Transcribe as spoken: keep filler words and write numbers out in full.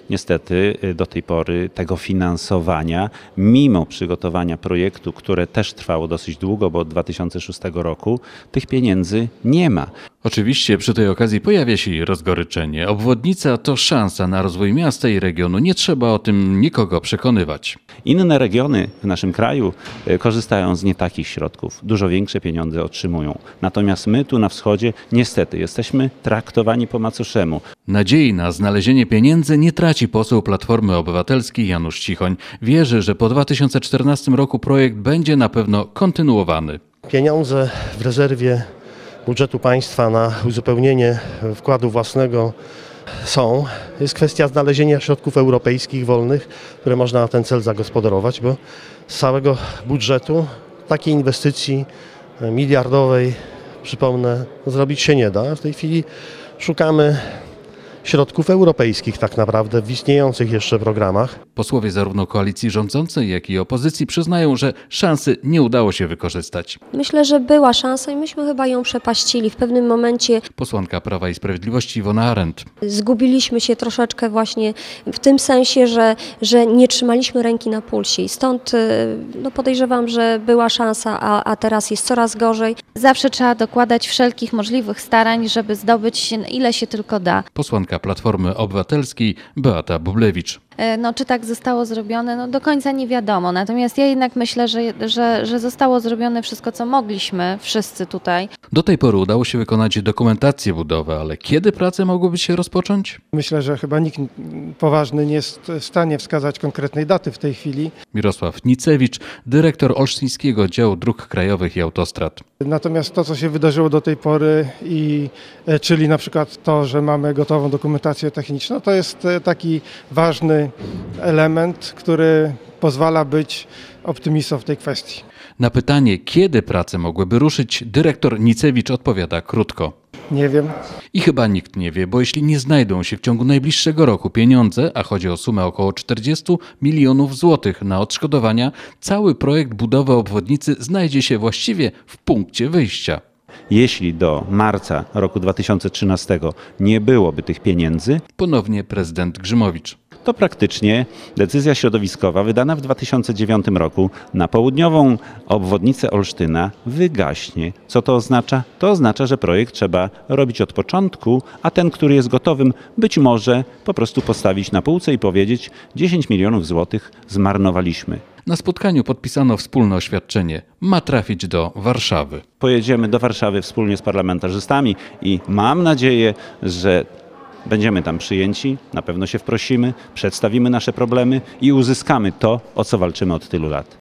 niestety do tej pory tego finansowania, mimo przygotowania projektu, które też trwało dosyć długo, bo od dwa tysiące szóstego roku, tych pieniędzy nie ma. Oczywiście przy tej okazji pojawia się i rozgoryczenie. Obwodnica to szansa na rozwój miasta i regionu. Nie trzeba o tym nikogo przekonywać. Inne regiony w naszym kraju korzystają z nie takich środków. Dużo większe pieniądze otrzymują. Natomiast my tu na wschodzie niestety jesteśmy traktowani po macoszemu. Nadziei na znalezienie pieniędzy nie traci poseł Platformy Obywatelskiej Janusz Cichoń. Wierzy, że po dwa tysiące czternastym roku projekt będzie na pewno kontynuowany. Pieniądze w rezerwie budżetu państwa na uzupełnienie wkładu własnego są. Jest kwestia znalezienia środków europejskich wolnych, które można na ten cel zagospodarować, bo z całego budżetu takiej inwestycji miliardowej, przypomnę, zrobić się nie da. W tej chwili szukamy środków europejskich tak naprawdę w istniejących jeszcze programach. Posłowie zarówno koalicji rządzącej, jak i opozycji przyznają, że szansy nie udało się wykorzystać. Myślę, że była szansa i myśmy chyba ją przepaścili. W pewnym momencie Posłanka Prawa i Sprawiedliwości Iwona Arendt. Zgubiliśmy się troszeczkę właśnie w tym sensie, że, że nie trzymaliśmy ręki na pulsie i stąd no podejrzewam, że była szansa, a, a teraz jest coraz gorzej. Zawsze trzeba dokładać wszelkich możliwych starań, żeby zdobyć ile się tylko da. Posłanka Platformy Obywatelskiej Beata Bublewicz. No, czy tak zostało zrobione? No, do końca nie wiadomo. Natomiast ja jednak myślę, że, że, że zostało zrobione wszystko, co mogliśmy wszyscy tutaj. Do tej pory udało się wykonać dokumentację budowy, ale kiedy prace mogłyby się rozpocząć? Myślę, że chyba nikt poważny nie jest w stanie wskazać konkretnej daty w tej chwili. Mirosław Nicewicz, dyrektor Olsztyńskiego Działu Dróg Krajowych i Autostrad. Natomiast to, co się wydarzyło do tej pory, i, czyli na przykład to, że mamy gotową dokumentację techniczną, to jest taki ważny element, który pozwala być optymistą w tej kwestii. Na pytanie, kiedy prace mogłyby ruszyć, dyrektor Nicewicz odpowiada krótko. Nie wiem. I chyba nikt nie wie, bo jeśli nie znajdą się w ciągu najbliższego roku pieniądze, a chodzi o sumę około czterdziestu milionów złotych na odszkodowania, cały projekt budowy obwodnicy znajdzie się właściwie w punkcie wyjścia. Jeśli do marca roku dwa tysiące trzynastego nie byłoby tych pieniędzy, ponownie prezydent Grzymowicz. To praktycznie decyzja środowiskowa wydana w dwa tysiące dziewiątym roku na południową obwodnicę Olsztyna wygaśnie. Co to oznacza? To oznacza, że projekt trzeba robić od początku, a ten, który jest gotowym, być może po prostu postawić na półce i powiedzieć: dziesięć milionów złotych zmarnowaliśmy. Na spotkaniu podpisano wspólne oświadczenie. Ma trafić do Warszawy. Pojedziemy do Warszawy wspólnie z parlamentarzystami i mam nadzieję, że będziemy tam przyjęci, na pewno się wprosimy, przedstawimy nasze problemy i uzyskamy to, o co walczymy od tylu lat.